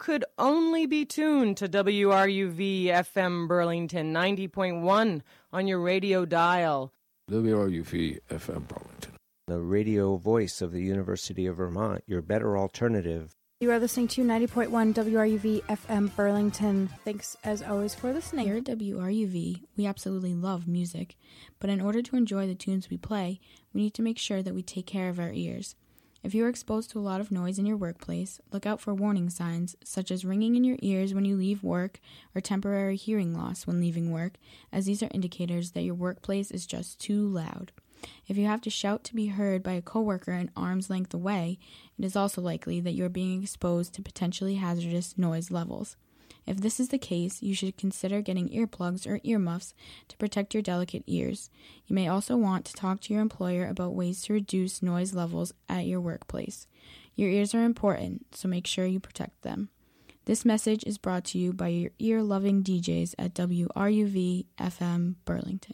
could only be tuned to WRUV FM Burlington 90.1 on your radio dial. WRUV FM Burlington, the radio voice of the University of Vermont, your better alternative. You are listening to 90.1 WRUV FM Burlington. Thanks, as always, for listening. Here at WRUV, we absolutely love music, but in order to enjoy the tunes we play, we need to make sure that we take care of our ears. If you are exposed to a lot of noise in your workplace, look out for warning signs, such as ringing in your ears when you leave work or temporary hearing loss when leaving work, as these are indicators that your workplace is just too loud. If you have to shout to be heard by a coworker an arm's length away, it is also likely that you are being exposed to potentially hazardous noise levels. If this is the case, you should consider getting earplugs or earmuffs to protect your delicate ears. You may also want to talk to your employer about ways to reduce noise levels at your workplace. Your ears are important, so make sure you protect them. This message is brought to you by your ear-loving DJs at WRUV FM Burlington.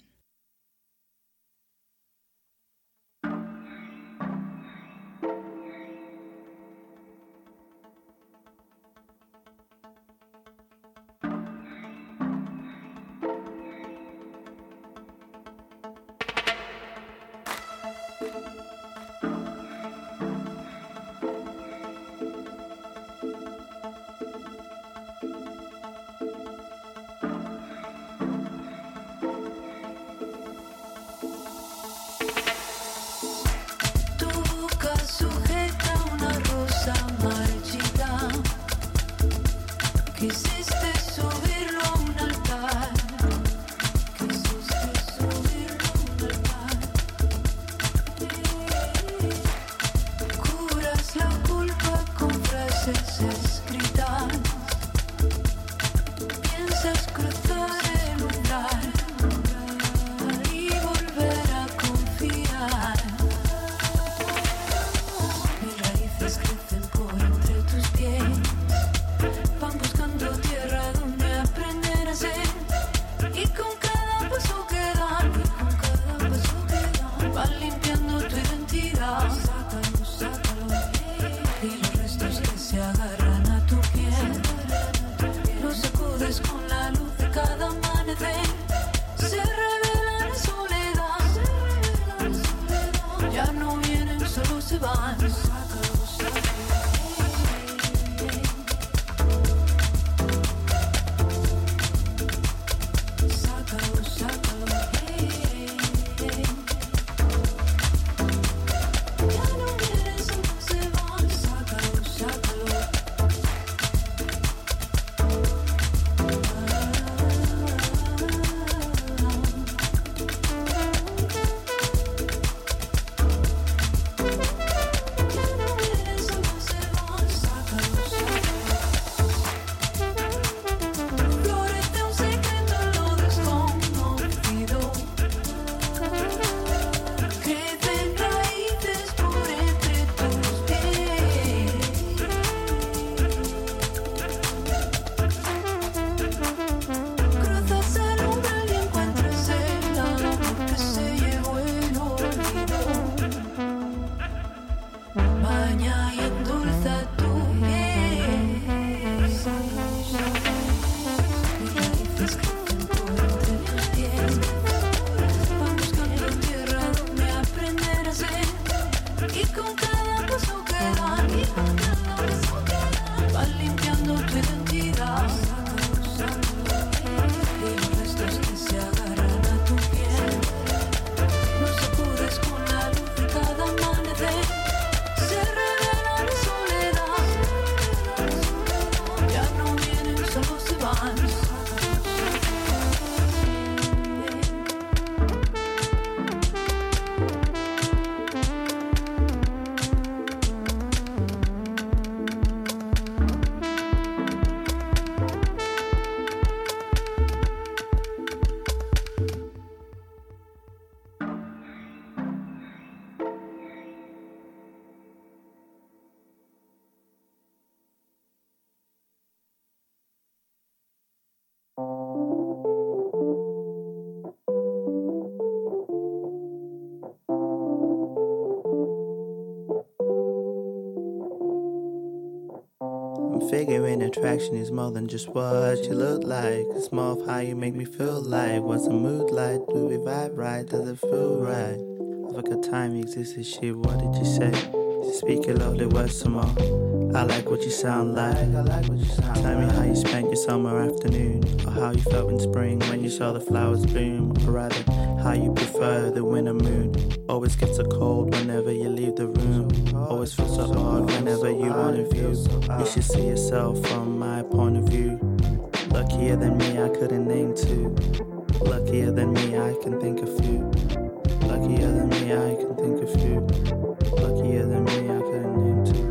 figuring attraction is more than just what you look like. It's more of how you make me feel like. What's the mood like? Do we vibe right? Does it feel right? I forgot time existed, shit, what did you say? Speak your lovely words some more. I like what you sound like. Tell me how you spent your summer afternoon, or how you felt in spring when you saw the flowers bloom, or rather, how you prefer the winter moon. Always gets so cold whenever you leave the room. Always feels so odd whenever you want to view. You should see yourself from my point of view. Luckier than me, I couldn't name two. Luckier than me, I can think of few. Luckier than me, I can think of few. Luckier than me, I couldn't name two.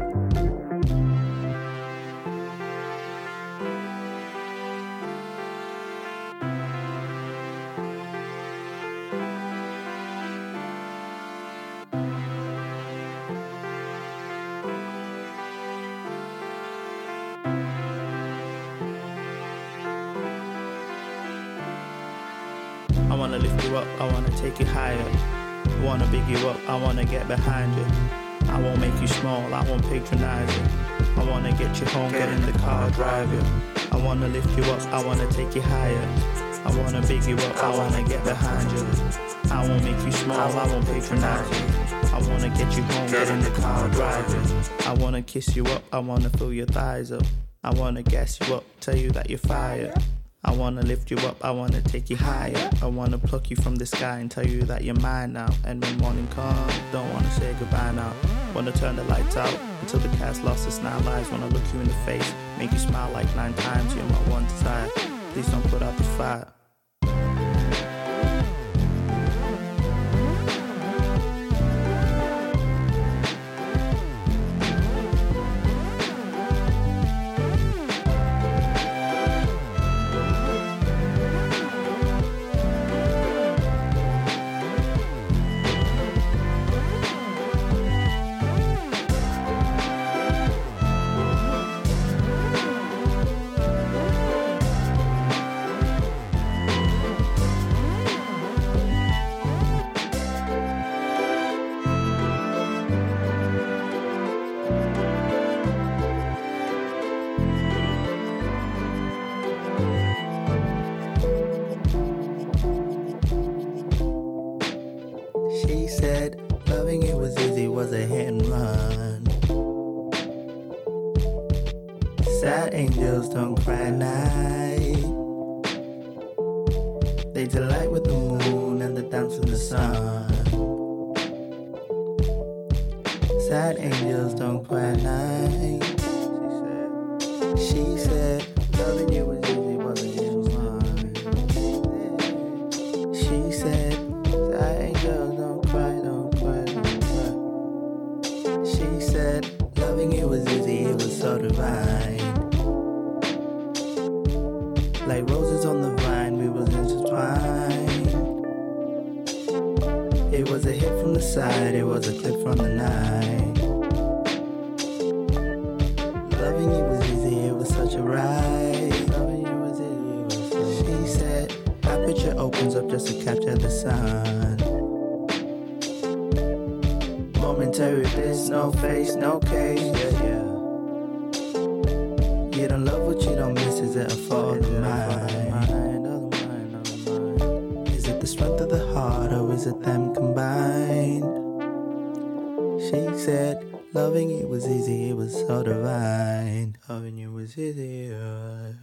I wanna lift you up, I wanna take you higher. I wanna big you up, I wanna get behind you. I won't make you small, I won't patronize you. I wanna get you home, get in the car, drive you. I wanna lift you up, I wanna take you higher. I wanna big you up, I wanna get behind you. I won't make you small, I won't patronize you. I wanna get you home, get in the car, drive you. I wanna kiss you up, I wanna fill your thighs up. I wanna gas you up, tell you that you're fired. I wanna lift you up, I wanna take you higher. I wanna pluck you from the sky and tell you that you're mine now. And when morning comes, don't wanna say goodbye now. Wanna turn the lights out until the cat's lost its 9 lives. Wanna look you in the face, make you smile like 9 times. You're my one desire, please don't put out the fire. She said loving it was easy, was a hit and run. Sad angels don't cry at night. They delight with the moon and the dance of the sun. Sad angels don't cry at night. She said loving you was easy, was a hit and run. She said sad angels don't cry, don't cry, don't cry. She said loving you was easy, it was so divine. Like roses on the vine, we was intertwined. It was a hit from the side, it was a clip from the night. Loving you was easy, it was such a ride. Loving you was easy, it was so. She said, aperture opens up just to capture the sun. Momentary bliss, no face, no case, yeah, yeah. You don't love what you don't miss, is it a fault of mine? Is it the strength of the heart, or is it them combined? She said, loving it was easy, it was so divine. Loving you was easy, yes.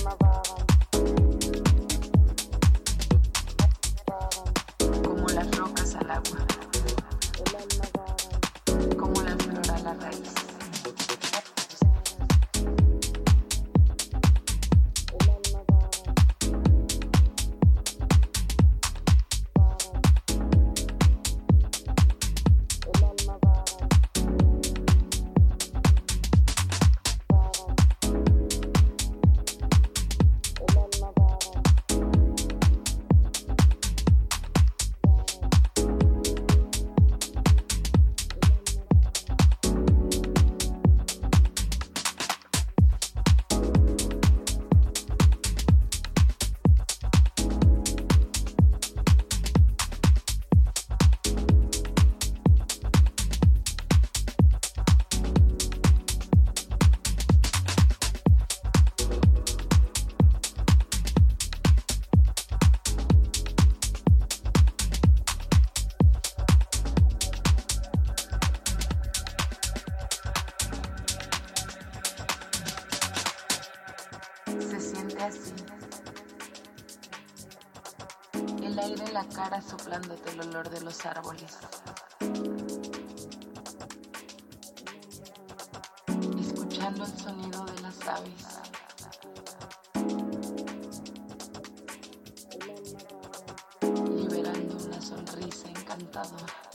Como las rocas al agua, como la flor a la raíz. Se siente así. El aire en la cara soplándote el olor de los árboles. Escuchando el sonido de las aves. Liberando una sonrisa encantadora.